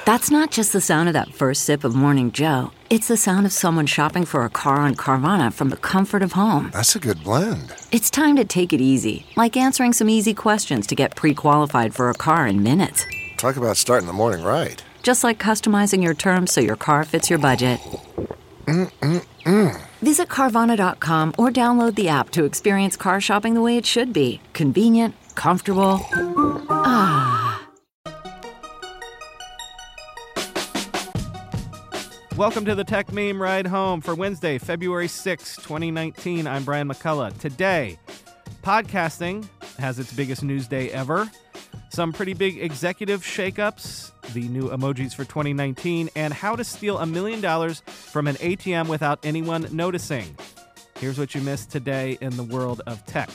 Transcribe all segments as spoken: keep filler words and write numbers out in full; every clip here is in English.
That's not just the sound of that first sip of Morning Joe. It's the sound of someone shopping for a car on Carvana from the comfort of home. That's a good blend. It's time to take it easy, like answering some easy questions to get pre-qualified for a car in minutes. Talk about starting the morning right. Just like customizing your terms so your car fits your budget. Mm-mm-mm. Visit Carvana dot com or download the app to experience car shopping the way it should be. Convenient, comfortable. Ah. Welcome to the Tech Meme Ride Home for Wednesday, February sixth, twenty nineteen. I'm Brian McCullough. Today, podcasting has its biggest news day ever. Some pretty big executive shakeups, the new emojis for twenty nineteen, and how to steal a million dollars from an A T M without anyone noticing. Here's what you missed today in the world of tech.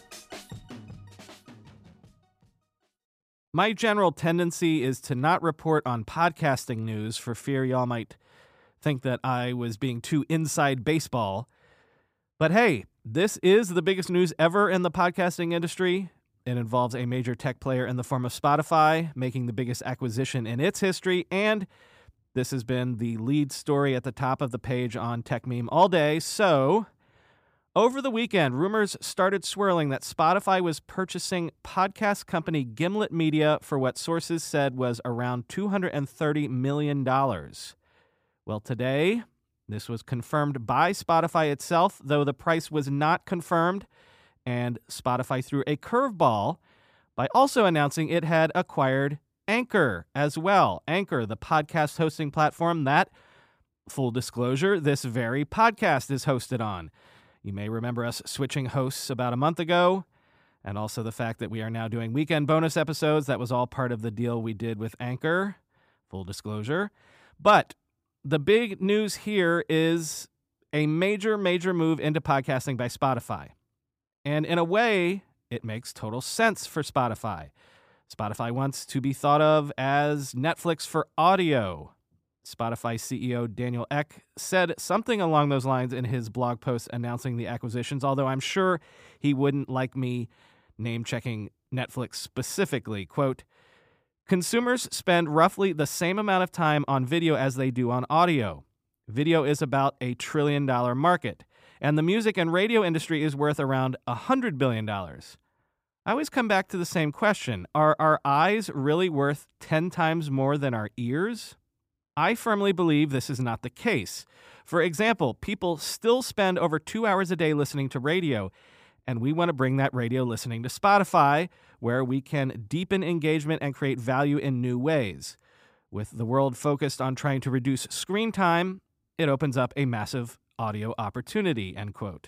My general tendency is to not report on podcasting news for fear y'all might think that I was being too inside baseball. But hey, this is the biggest news ever in the podcasting industry. It involves a major tech player in the form of Spotify, making the biggest acquisition in its history, and this has been the lead story at the top of the page on TechMeme all day. So, over the weekend, rumors started swirling that Spotify was purchasing podcast company Gimlet Media for what sources said was around two hundred thirty million dollars. Well, today, this was confirmed by Spotify itself, though the price was not confirmed, and Spotify threw a curveball by also announcing it had acquired Anchor as well. Anchor, the podcast hosting platform that, full disclosure, this very podcast is hosted on. You may remember us switching hosts about a month ago, and also the fact that we are now doing weekend bonus episodes. That was all part of the deal we did with Anchor, full disclosure. But the big news here is a major, major move into podcasting by Spotify. And in a way, it makes total sense for Spotify. Spotify wants to be thought of as Netflix for audio. Spotify C E O Daniel Ek said something along those lines in his blog post announcing the acquisitions, although I'm sure he wouldn't like me name-checking Netflix specifically. Quote, consumers spend roughly the same amount of time on video as they do on audio. Video is about a trillion dollar market, and the music and radio industry is worth around one hundred billion dollars. I always come back to the same question. Are our eyes really worth ten times more than our ears? I firmly believe this is not the case. For example, people still spend over two hours a day listening to radio, and we want to bring that radio listening to Spotify, where we can deepen engagement and create value in new ways. With the world focused on trying to reduce screen time, it opens up a massive audio opportunity, end quote.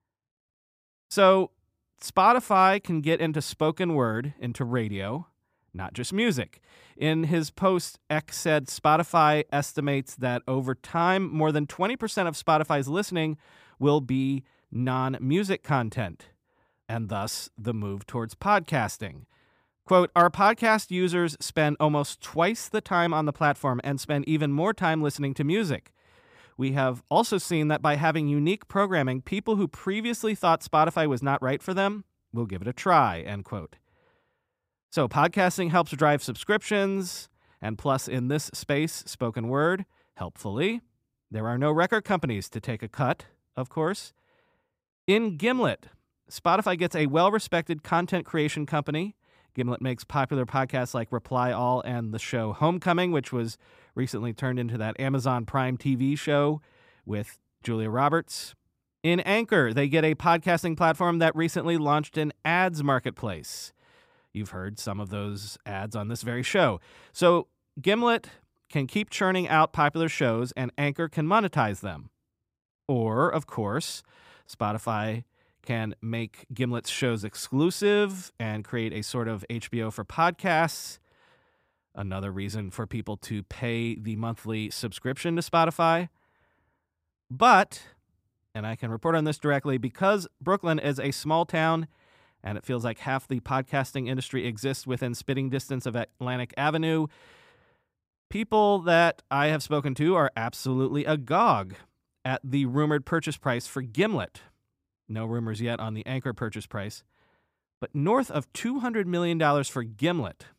So, Spotify can get into spoken word, into radio, not just music. In his post, X said Spotify estimates that over time, more than twenty percent of Spotify's listening will be non-music content, and thus the move towards podcasting. Quote, our podcast users spend almost twice the time on the platform and spend even more time listening to music. We have also seen that by having unique programming, people who previously thought Spotify was not right for them will give it a try, end quote. So podcasting helps drive subscriptions, and plus in this space, spoken word, helpfully, there are no record companies to take a cut, of course. In Gimlet, Spotify gets a well-respected content creation company. Gimlet makes popular podcasts like Reply All and the show Homecoming, which was recently turned into that Amazon Prime T V show with Julia Roberts. In Anchor, they get a podcasting platform that recently launched an ads marketplace. You've heard some of those ads on this very show. So Gimlet can keep churning out popular shows, and Anchor can monetize them. Or, of course, Spotify can make Gimlet's shows exclusive and create a sort of H B O for podcasts. Another reason for people to pay the monthly subscription to Spotify. But, and I can report on this directly, because Brooklyn is a small town and it feels like half the podcasting industry exists within spitting distance of Atlantic Avenue, people that I have spoken to are absolutely agog at the rumored purchase price for Gimlet. No rumors yet on the Anchor purchase price, but north of two hundred million dollars for Gimlet.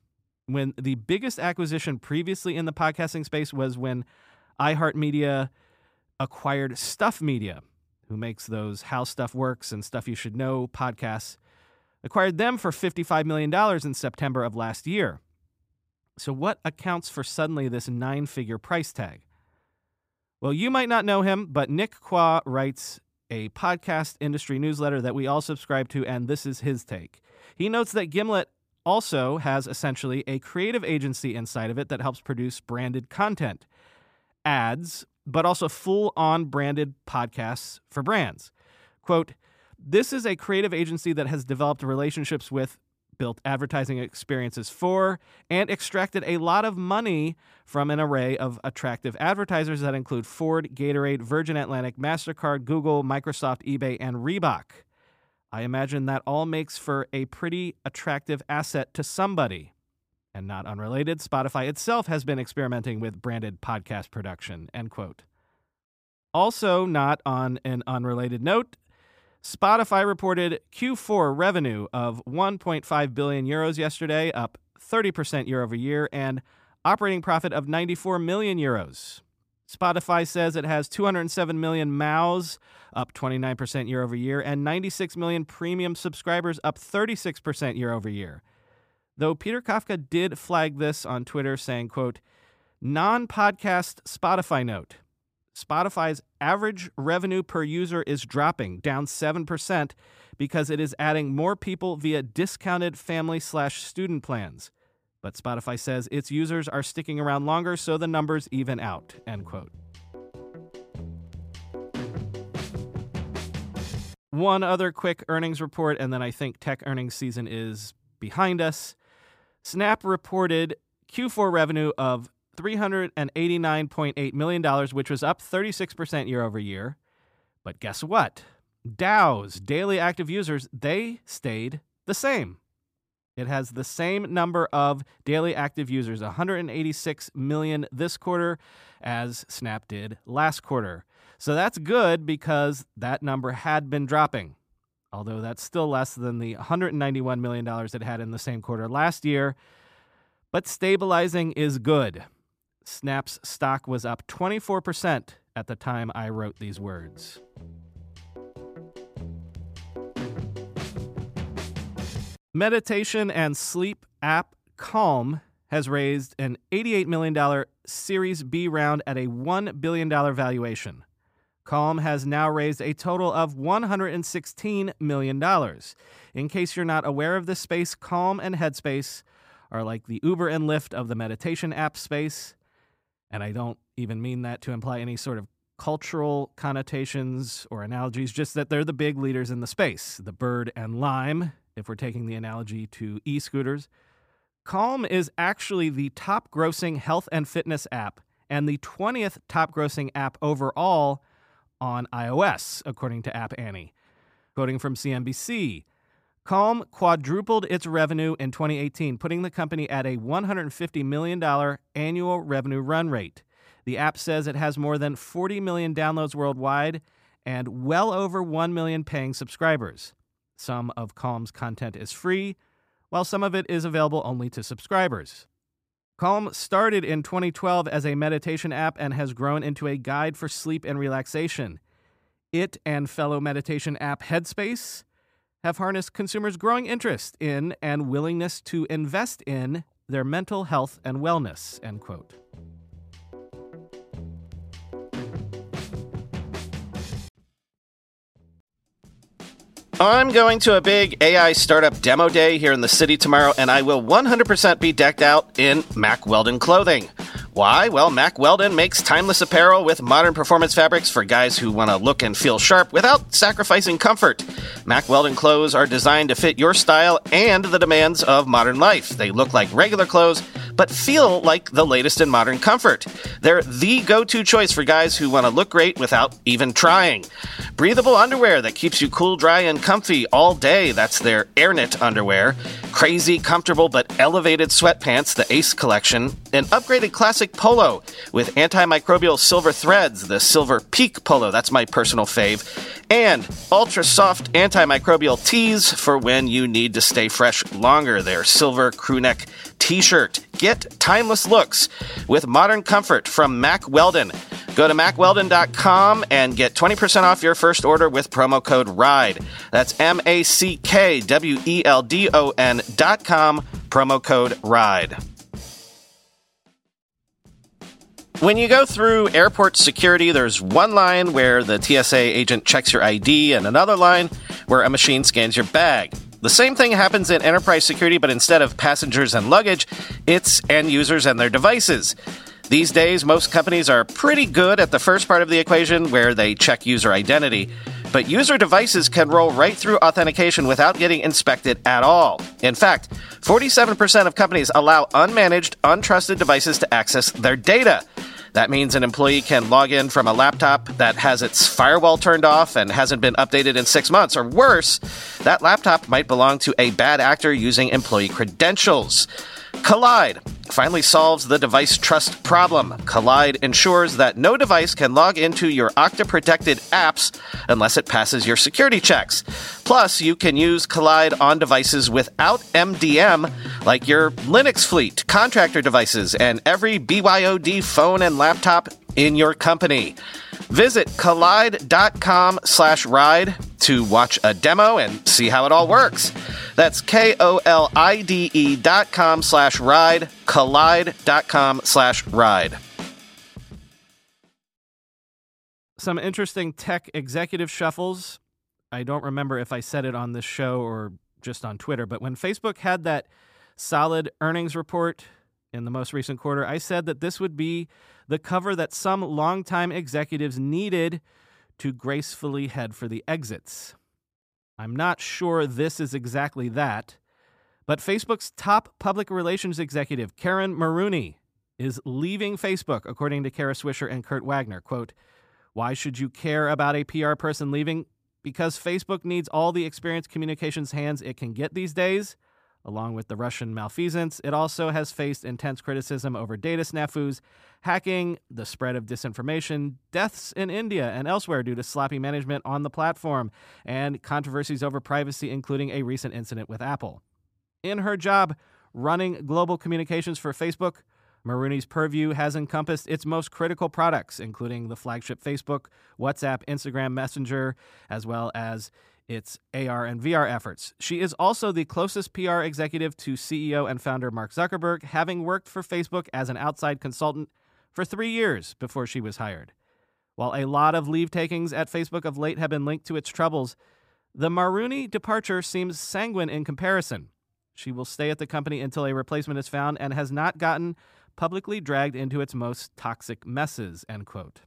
when the biggest acquisition previously in the podcasting space was when iHeartMedia acquired Stuff Media, who makes those How Stuff Works and Stuff You Should Know podcasts, acquired them for fifty-five million dollars in September of last year. So what accounts for suddenly this nine-figure price tag? Well, you might not know him, but Nick Quah writes a podcast industry newsletter that we all subscribe to, and this is his take. He notes that Gimlet also has essentially a creative agency inside of it that helps produce branded content, ads, but also full-on branded podcasts for brands. Quote, "This is a creative agency that has developed relationships with, built advertising experiences for, and extracted a lot of money from an array of attractive advertisers that include Ford, Gatorade, Virgin Atlantic, MasterCard, Google, Microsoft, eBay, and Reebok. I imagine that all makes for a pretty attractive asset to somebody." And not unrelated, Spotify itself has been experimenting with branded podcast production, end quote. Also, not on an unrelated note, Spotify reported Q four revenue of one point five billion euros yesterday, up thirty percent year over year, and operating profit of ninety-four million euros. Spotify says it has two hundred seven million M A Us, up twenty-nine percent year over year, and ninety-six million premium subscribers, up thirty-six percent year over year. Though Peter Kafka did flag this on Twitter, saying, quote, "Non-podcast Spotify note. Spotify's average revenue per user is dropping, down seven percent, because it is adding more people via discounted family slash student plans. But Spotify says its users are sticking around longer, so the numbers even out," end quote. One other quick earnings report, and then I think tech earnings season is behind us. Snap reported Q four revenue of three hundred eighty-nine point eight million dollars, which was up thirty-six percent year over year. But guess what? D A Us, daily active users, they stayed the same. It has the same number of daily active users, one hundred eighty-six million this quarter, as Snap did last quarter. So that's good because that number had been dropping, although that's still less than the one hundred ninety-one million dollars it had in the same quarter last year. But stabilizing is good. Snap's stock was up twenty-four percent at the time I wrote these words. Meditation and sleep app Calm has raised an eighty-eight million dollars Series B round at a one billion dollars valuation. Calm has now raised a total of one hundred sixteen million dollars. In case you're not aware of this space, Calm and Headspace are like the Uber and Lyft of the meditation app space. And I don't even mean that to imply any sort of cultural connotations or analogies, just that they're the big leaders in the space, the Bird and Lime, if we're taking the analogy to e-scooters. Calm is actually the top-grossing health and fitness app and the twentieth top-grossing app overall on iOS, according to App Annie. Quoting from C N B C, Calm quadrupled its revenue in twenty eighteen, putting the company at a one hundred fifty million dollars annual revenue run rate. The app says it has more than forty million downloads worldwide and well over one million paying subscribers. Some of Calm's content is free, while some of it is available only to subscribers. Calm started in twenty twelve as a meditation app and has grown into a guide for sleep and relaxation. It and fellow meditation app Headspace have harnessed consumers' growing interest in and willingness to invest in their mental health and wellness, end quote. I'm going to a big A I startup demo day here in the city tomorrow, and I will one hundred percent be decked out in Mack Weldon clothing. Why? Well, Mack Weldon makes timeless apparel with modern performance fabrics for guys who want to look and feel sharp without sacrificing comfort. Mack Weldon clothes are designed to fit your style and the demands of modern life. They look like regular clothes, but feel like the latest in modern comfort. They're the go-to choice for guys who want to look great without even trying. Breathable underwear that keeps you cool, dry, and comfy all day. That's their AirKnit underwear. Crazy, comfortable, but elevated sweatpants, the Ace collection. An upgraded classic polo with antimicrobial silver threads, the Silver Peak polo. That's my personal fave. And ultra-soft antimicrobial tees for when you need to stay fresh longer. Their silver crewneck t-shirt. Get timeless looks with modern comfort from Mack Weldon. Go to mack weldon dot com and get twenty percent off your first order with promo code RIDE. That's M A C K W E L D O N dot com, promo code RIDE. When you go through airport security, there's one line where the T S A agent checks your I D and another line where a machine scans your bag. The same thing happens in enterprise security, but instead of passengers and luggage, it's end users and their devices. These days, most companies are pretty good at the first part of the equation where they check user identity, but user devices can roll right through authentication without getting inspected at all. In fact, forty-seven percent of companies allow unmanaged, untrusted devices to access their data. That means an employee can log in from a laptop that has its firewall turned off and hasn't been updated in six months. Or worse, that laptop might belong to a bad actor using employee credentials. Kolide finally solves the device trust problem. Kolide ensures that no device can log into your Okta-protected apps unless it passes your security checks. Plus, you can use Kolide on devices without M D M, like your Linux fleet, contractor devices, and every B Y O D phone and laptop in your company. Visit kolide.com slash ride to watch a demo and see how it all works. That's K-O-L-I-D-E dot com slash ride, kolide.com slash ride. Some interesting tech executive shuffles. I don't remember if I said it on this show or just on Twitter, but when Facebook had that solid earnings report in the most recent quarter, I said that this would be the cover that some longtime executives needed to gracefully head for the exits. I'm not sure this is exactly that, but Facebook's top public relations executive, Karen Maroney, is leaving Facebook, according to Kara Swisher and Kurt Wagner. Quote, "Why should you care about a P R person leaving? Because Facebook needs all the experienced communications hands it can get these days. Along with the Russian malfeasance, it also has faced intense criticism over data snafus, hacking, the spread of disinformation, deaths in India and elsewhere due to sloppy management on the platform, and controversies over privacy, including a recent incident with Apple. In her job running global communications for Facebook, Maroney's purview has encompassed its most critical products, including the flagship Facebook, WhatsApp, Instagram, Messenger, as well as its A R and V R efforts. She is also the closest P R executive to C E O and founder Mark Zuckerberg, having worked for Facebook as an outside consultant for three years before she was hired. While a lot of leave takings at Facebook of late have been linked to its troubles, the Maroney departure seems sanguine in comparison. She will stay at the company until a replacement is found and has not gotten publicly dragged into its most toxic messes, end quote.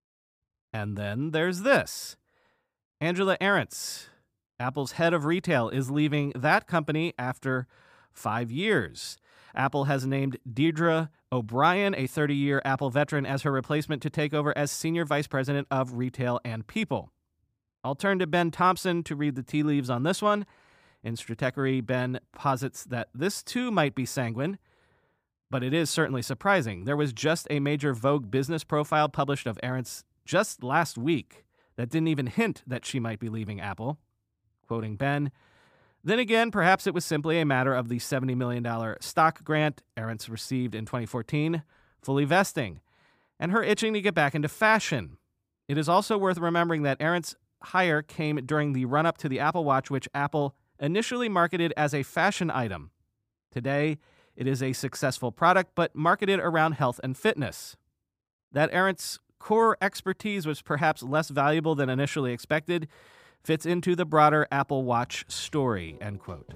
And then there's this. Angela Ahrendts, Apple's head of retail, is leaving that company after five years. Apple has named Deirdre O'Brien, a thirty-year Apple veteran, as her replacement to take over as Senior Vice President of Retail and People. I'll turn to Ben Thompson to read the tea leaves on this one. In Stratechery, Ben posits that this too might be sanguine, but it is certainly surprising. There was just a major Vogue business profile published of Ahrendts just last week that didn't even hint that she might be leaving Apple. Quoting Ben, "Then again, perhaps it was simply a matter of the seventy million dollars stock grant Ahrendts received in twenty fourteen, fully vesting, and her itching to get back into fashion. It is also worth remembering that Ahrendts' hire came during the run-up to the Apple Watch, which Apple initially marketed as a fashion item. Today, it is a successful product, but marketed around health and fitness. That Ahrendts' core expertise was perhaps less valuable than initially expected, fits into the broader Apple Watch story," end quote.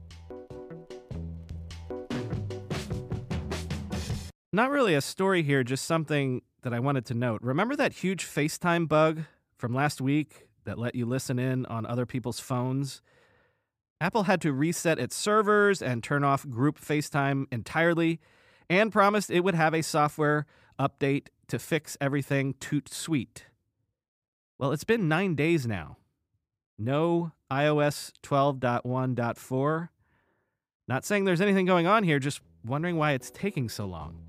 Not really a story here, just something that I wanted to note. Remember that huge FaceTime bug from last week that let you listen in on other people's phones? Apple had to reset its servers and turn off group FaceTime entirely, and promised it would have a software update to fix everything toot sweet. Well, it's been nine days now. No i O S twelve point one point four. Not saying there's anything going on here, just wondering why it's taking so long.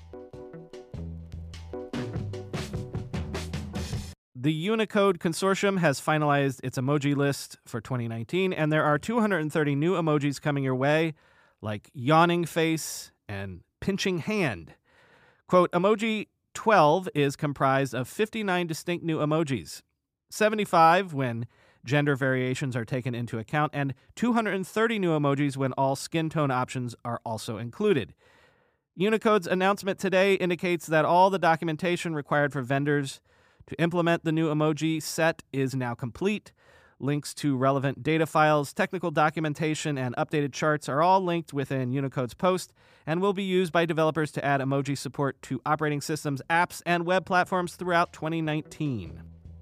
The Unicode Consortium has finalized its emoji list for twenty nineteen, and there are two hundred thirty new emojis coming your way, like yawning face and pinching hand. Quote, emoji twelve is comprised of fifty-nine distinct new emojis, seventy-five when gender variations are taken into account, and two hundred thirty new emojis when all skin tone options are also included. Unicode's announcement today indicates that all the documentation required for vendors to implement the new emoji set is now complete. Links to relevant data files, technical documentation, and updated charts are all linked within Unicode's post and will be used by developers to add emoji support to operating systems, apps, and web platforms throughout twenty nineteen.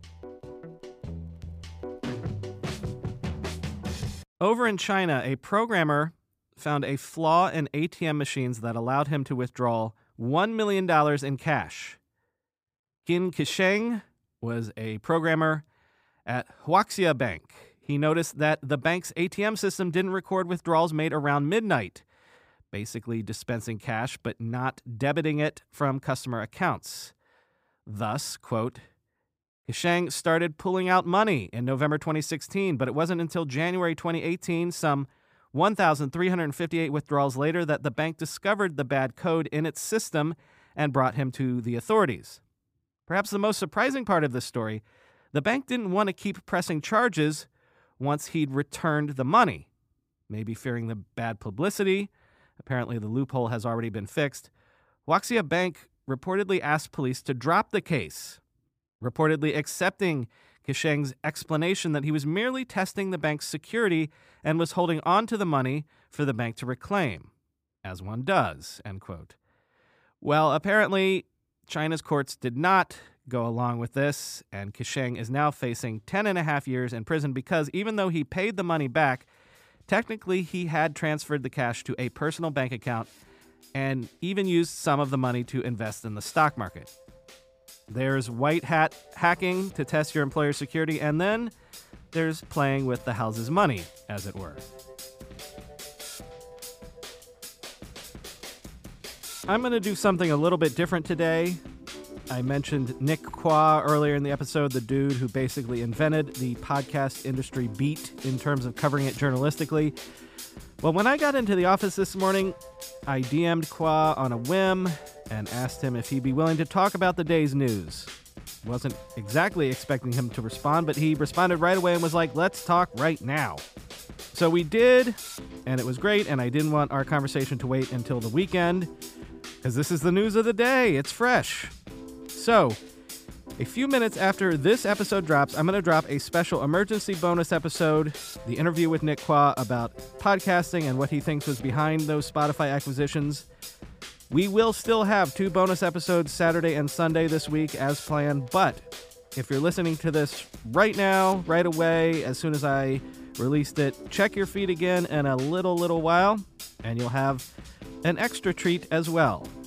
Over in China, a programmer found a flaw in A T M machines that allowed him to withdraw one million dollars in cash. Qin Kisheng was a programmer at Huaxia Bank. He noticed that the bank's A T M system didn't record withdrawals made around midnight, basically dispensing cash but not debiting it from customer accounts. Thus, quote, Kisheng started pulling out money in November twenty sixteen, but it wasn't until January twenty eighteen, some one thousand three hundred fifty-eight withdrawals later, that the bank discovered the bad code in its system and brought him to the authorities. Perhaps the most surprising part of this story, the bank didn't want to keep pressing charges once he'd returned the money. Maybe fearing the bad publicity. Apparently the loophole has already been fixed. Huaxia Bank reportedly asked police to drop the case, reportedly accepting Kisheng's explanation that he was merely testing the bank's security and was holding on to the money for the bank to reclaim, as one does, end quote. Well, apparently China's courts did not go along with this, and Kisheng is now facing ten and a half years in prison because even though he paid the money back, technically he had transferred the cash to a personal bank account and even used some of the money to invest in the stock market. There's white hat hacking to test your employer's security, and then there's playing with the house's money, as it were. I'm going to do something a little bit different today. I mentioned Nick Quah earlier in the episode, the dude who basically invented the podcast industry beat in terms of covering it journalistically. Well, when I got into the office this morning, I D M'd Quah on a whim and asked him if he'd be willing to talk about the day's news. Wasn't exactly expecting him to respond, but he responded right away and was like, let's talk right now. So we did, and it was great, and I didn't want our conversation to wait until the weekend, because this is the news of the day. It's fresh. So, a few minutes after this episode drops, I'm going to drop a special emergency bonus episode, the interview with Nick Quah about podcasting and what he thinks was behind those Spotify acquisitions. We will still have two bonus episodes Saturday and Sunday this week as planned, but if you're listening to this right now, right away, as soon as I released it, check your feed again in a little, little while, and you'll have an extra treat as well.